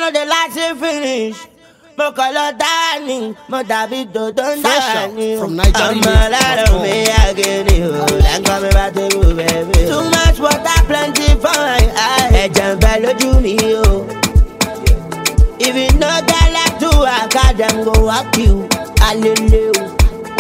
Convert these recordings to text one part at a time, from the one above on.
know the last finish. Mo kolo dani, mo dabi do don dani. From Nigeria. I'm a lot of me again, like coming back to you, baby. Too much water, plenty for my eye. Ejan bello do me, oh. If you know that like to work, I them go walk you. Hallelujah.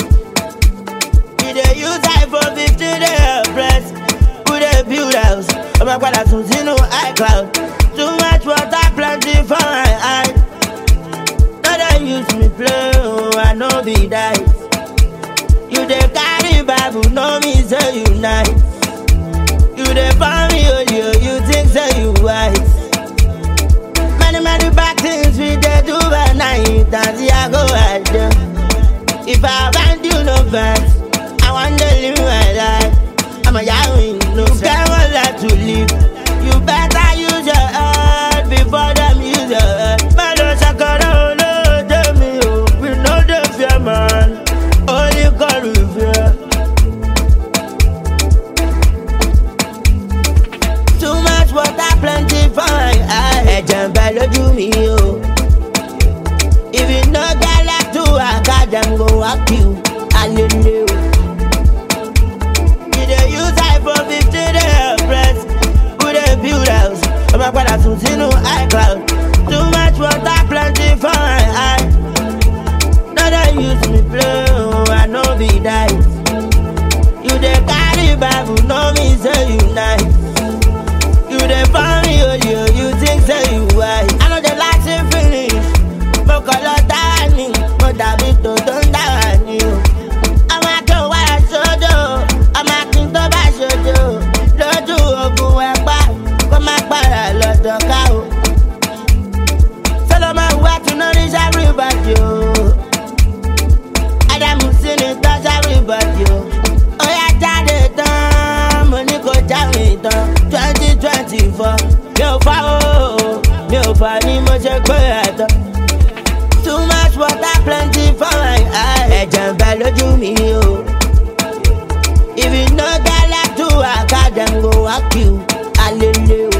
They use iPhone 50, they press. Put a build house. Oh my God, I'm using no iCloud. Too much water, plenty for my eye. Now they use me play, oh, I know be dice. You dey carry Bible, know me say you nice. You dey find me, oh, you think say you wise. Many bad things we dey do by night, and see I go right there. If I find you no verse, I want to live my life. I'm a Yahweh, no care what life to live. You better use your heart before them use your heart. Man, don't shakara, no, tell me, oh, we know the fear, man. Only God we fear. Too much water, plenty for my eye. Ejan bello do me, oh. If you know that like to work, I them go walk you. Hallelujah. They use iPhone 50, they press. Put a build house. Oh my God, I'm using no iCloud. Too much water, plenty for my eye. Now they use me play, oh, I know be dice. You dey carry Bible, know me say you nice. You dey find me, oh, you think say you wise. I know the last finish. Mo kolo dani, mo dabi to don dani. I'm a to wa sojo, I'm a king to ba sojo. Lójú ogun ẹ̀pá, kó má para lọ́dọ̀ ká o. Solomon wá to nourish everybody o. Ádámù sí ni touch everybody o. Ó yá jáde tán, mo ní kó jáwé tán. 2024, mi ò fà o, mi ò fà ni mo ṣe pé ẹ̀tọ́. Too much water, plenty for my eye. Ejan bello do me, oh. If you know that like to work, I them go walk you. Hallelujah.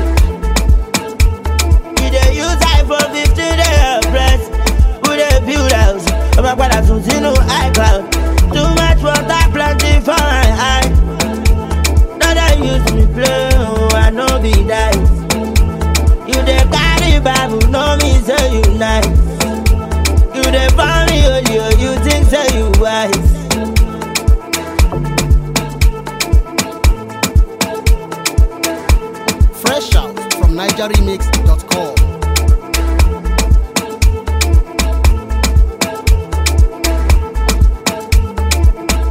You dey use iPhone 50, they press. Put a build house. Oh my God, I'm using no iCloud. Too much water, plenty for my eye. Now they use me play, oh, I know be dice. You dey carry Bible, know me say you nice. You dey find me, oh, you think say you wise. Fresh out from Nigeria Mix.